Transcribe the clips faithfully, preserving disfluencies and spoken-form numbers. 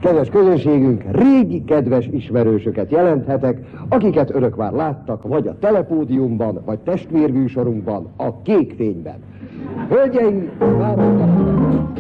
Kedves közönségünk, régi kedves ismerősöket jelenthetek, akiket önök már láttak, vagy a telepódiumban, vagy testvérműsorunkban, a Kék Fényben. Hölgyeim, várok!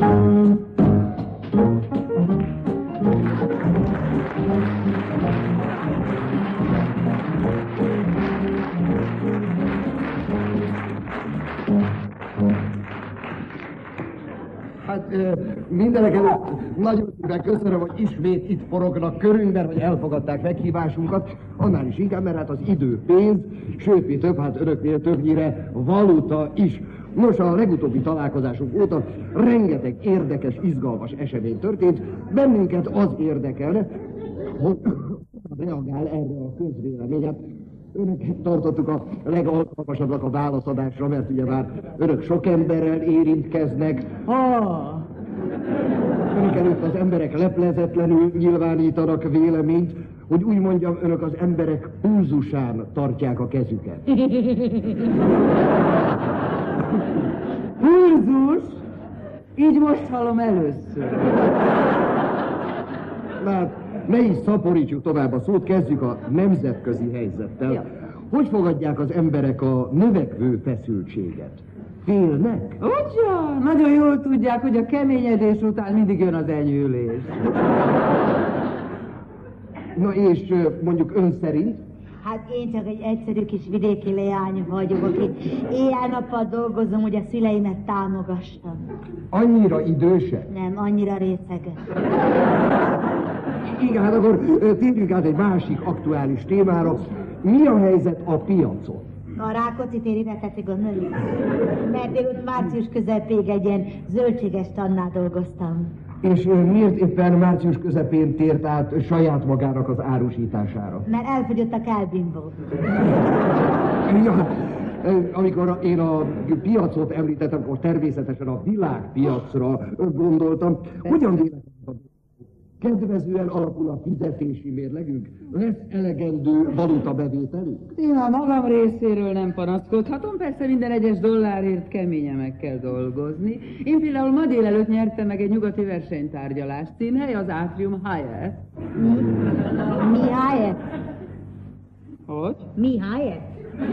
Hát mindenek előtt nagyon szépen köszönöm, hogy ismét itt forognak körünkben, hogy elfogadták meghívásunkat. Annál is inkább, mert hát az idő pénz, sőt, mi több, hát önöknél többnyire valuta is. Nos, a legutóbbi találkozásunk óta rengeteg érdekes, izgalmas esemény történt. Bennünket az érdekel, hogy reagál erre a közvéleményet. Önöket tartottuk a legalkalmasabbnak a válaszadásra, mert ugye már önök sok emberrel érintkeznek. Ah. Önök előtt az emberek leplezetlenül nyilvánítanak véleményt, hogy úgy mondjam, önök az emberek pulzusán tartják a kezüket. Pulzus? Így most hallom először. Hát, ne is szaporítsuk tovább a szót, kezdjük a nemzetközi helyzettel. Ja. Hogy fogadják az emberek a növekvő feszültséget? Félnek? Ugyan, nagyon jól tudják, hogy a keményedés után mindig jön az enyhülés. Na és mondjuk ön szerint? Hát én csak egy egyszerű kis vidéki leány vagyok, aki éjjel-nappal dolgozom, hogy a szüleimet támogassam. Annyira idősek? Nem, annyira részeges. Igen, hát akkor térjünk át egy másik aktuális témára. Mi a helyzet a piacon? A Rákóczi téri reteti gondolni? Mert én ott március közepéig egy ilyen zöldséges tannál dolgoztam. És miért éppen március közepén tért át saját magának az árusítására? Mert elfogyott a kelbimbó. Ja, amikor én a piacot említettem, akkor természetesen a világpiacra gondoltam. Hogyan vélekedem? Kedvezően alakul a fizetési mérlegünk? Lesz elegendő valutabevételünk? Én a magam részéről nem panaszkodhatom, persze minden egyes dollárért keményen meg kell dolgozni. Én például ma délelőtt nyertem meg egy nyugati versenytárgyalást. Színhely az Atrium Hyatt. Mi? Mi Hyatt? Hogy? Mi Hyatt?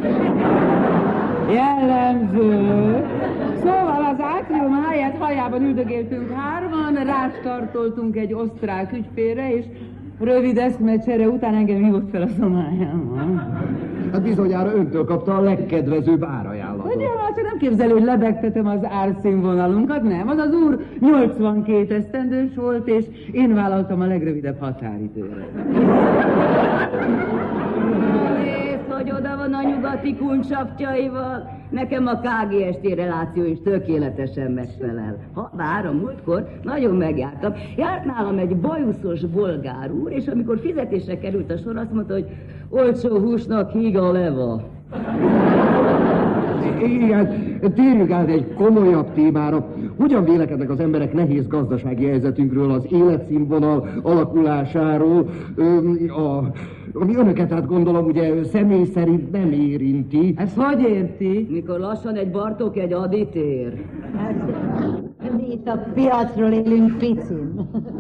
Jellemző. Szóval az Atrium Hyatt hajában üldögéltünk hárman, rástartoltunk egy osztrák ügyfélre, és rövid eszmecsere után engem hívott fel a szomájámmal. Hát bizonyára öntől kapta a legkedvezőbb árajánlatot. Ugye, hát nem képzelő, hogy lebegtetem az árszínvonalunkat, nem. Az az úr nyolcvankét esztendős volt, és én vállaltam a legrövidebb határidőre. Hogy oda van a nyugati kuncsapjaival. Nekem a ká gé es té reláció is tökéletesen megfelel. Ha várom, múltkor nagyon megjártam. Járt nálam egy bajuszos bolgár úr, és amikor fizetésre került a sor, azt mondta, hogy olcsó húsnak híg a leva. Igen, térjünk át egy komolyabb témára. Hogyan vélekednek az emberek nehéz gazdasági helyzetünkről, az életszínvonal alakulásáról, a, ami önöket hát gondolom ugye személy szerint nem érinti. Ezt hogy érti? Mikor lassan egy Bartók egy Adit ér. Mi itt a piacról élünk picin.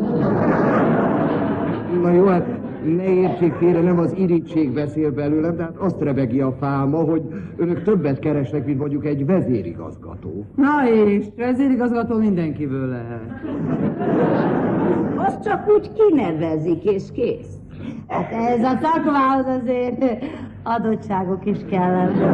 Na jó, hát ne értsék félre, nem az irigység beszél belőlem, de hát azt rebegi a fáma, hogy önök többet keresnek, mint mondjuk egy vezérigazgató. Na és, vezérigazgató mindenkiből lehet. Azt csak úgy kinevezik, és kész. Hát ez a szakmához azért adottságok is kellenek.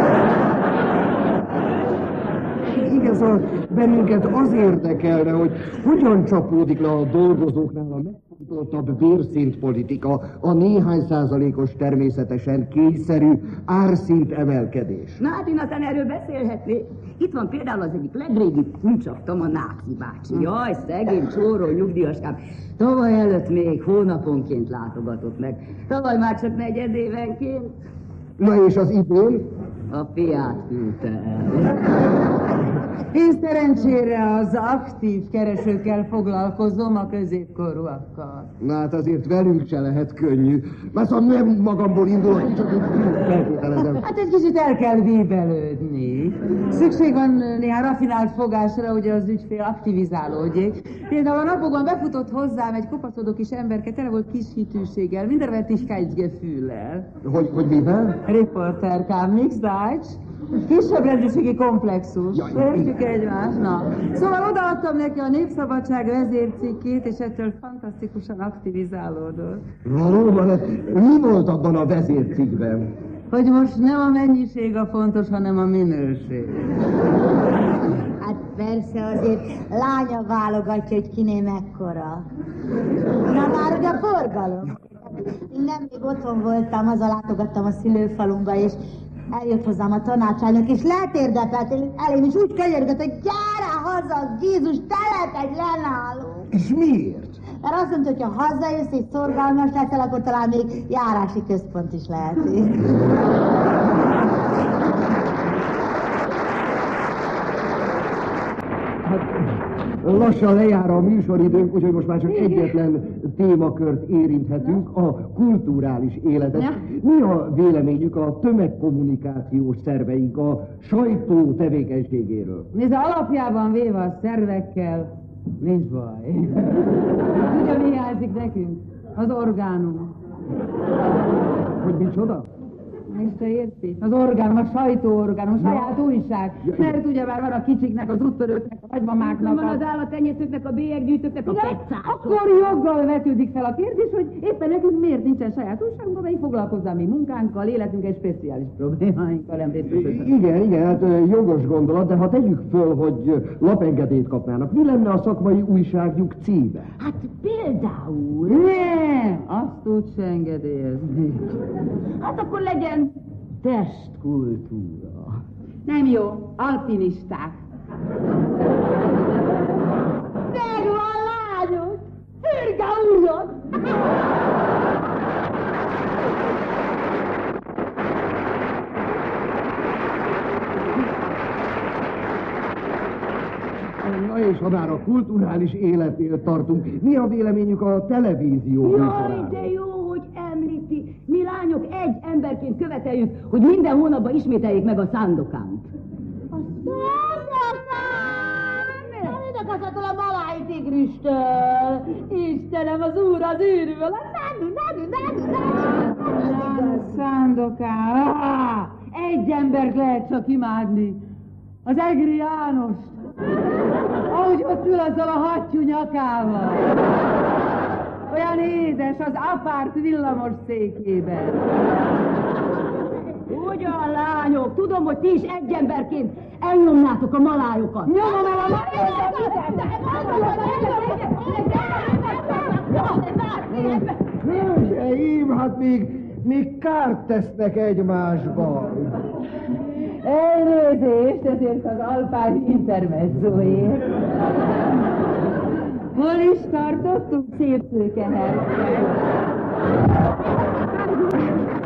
Igen, szóval bennünket az érdekelne, hogy hogyan csapódik le a dolgozóknál a megfontoltabb bérszintpolitika, a néhány százalékos természetesen kényszerű árszint emelkedés. Na hát én aztán erről beszélhetnék. Itt van például az egyik legrégibb kuncsaktam, a Náci bácsi. Jaj, szegény, csóró, nyugdíjaskám. Tavaly előtt még hónaponként látogatott meg. Tavaly már csak negyedévenként. Na és az idén? A fiát küldte el. Én szerencsére az aktív keresőkkel foglalkozom, a középkorúakkal. Na hát azért velünk se lehet könnyű. Már szóval nem magamból indulok, csak úgy feltételezem. Hát egy kicsit el kell bébelődni. Szükség van néhány raffinált fogásra, hogy az ügyfél aktivizálódjék. Például a napokban befutott hozzám egy kopaszodó kis emberke, tele volt kis hitűséggel, mindenre Tischkeitsgefühllel. Hogy, hogy mivel? Reporter kam, nix Deutsch. Kisebb rendőrségi komplexus. Ja, Értjük egymást, na. Szóval odaadtam neki a Népszabadság vezércikkét, és ettől fantasztikusan aktivizálódott. Valóban, mi volt abban a vezércikkben? Hogy most nem a mennyiség a fontos, hanem a minőség. Hát persze azért lánya válogatja, hogy kiné mekkora. Na már ugye a forgalom. Én nemrég otthon voltam, hazalátogattam a szülőfalumba, és eljött hozzám a tanácselnök, és letérdepelt elém, és úgy könyörgött, hogy gyere haza, Jézus, telekedj le nálunk. És miért? Mert azt mondta, hogy ha hazajössz és szorgalmas leszel, akkor talán még járási központ is lehetik. Lassan lejár a műsoridőnk, úgyhogy most már csak egyetlen témakört érinthetünk, a kulturális életet. Mi a véleményük a tömegkommunikációs szerveink, a sajtó tevékenységéről? Nézd, alapjában véve a szervekkel nincs baj. Tudja, mi hiányzik nekünk? Az orgánum. Hogy micsoda? És te érti? Az orgánum, a sajtóorgánum, a saját újság. Ja, Mert ugye már van a kicsiknek, az úttörőknek, a nagymamáknak. Van az állattenyésztőknek, a bélyeggyűjtőknek, a petszások. Akkor joggal vetődik fel a kérdés, hogy éppen nekünk miért nincsen saját újságunk, amelyik foglalkozza a mi munkánkkal, életünk egy speciális problémáinkkal, nem részletesen. Igen, igen, hát jogos gondolat, de ha tegyük föl, hogy lapengedélyt kapnának, mi lenne a szakmai újságjuk címe? Hát például... Nem, azt úgy engedélyezni. Hát akkor legyen testkultúra. Nem jó, alpinisták. Megvan, lányok! Fürge úrod! Na és ha már a kulturális életnél tartunk, mi a véleményük a televízió Jaj, műsoráról? de jó, hogy említi. Mi lányok egy emberként követeljük, hogy minden hónapban ismételjék meg a Sandokánt. A Sandokan! Minek az attól a maláj tigristől? Istenem, az úr az űrből! Nádú, nádú, nádú, nádú! Sandokan! Egy embert lehet csak imádni. Az Egri Jánost. Ahogy ott ül azzal a hattyú nyakával. Olyan édes, az apárt villamos székében. Ugyan, lányok, tudom, hogy ti is egy emberként elnyomnátok a malájokat. Nyomom el a malájokat! Hölgyeim, hát még, még kárt tesznek egymásban. Elnézést ezért az alpári intermezzóért. Hol is tartottunk, szép szőkeherceg?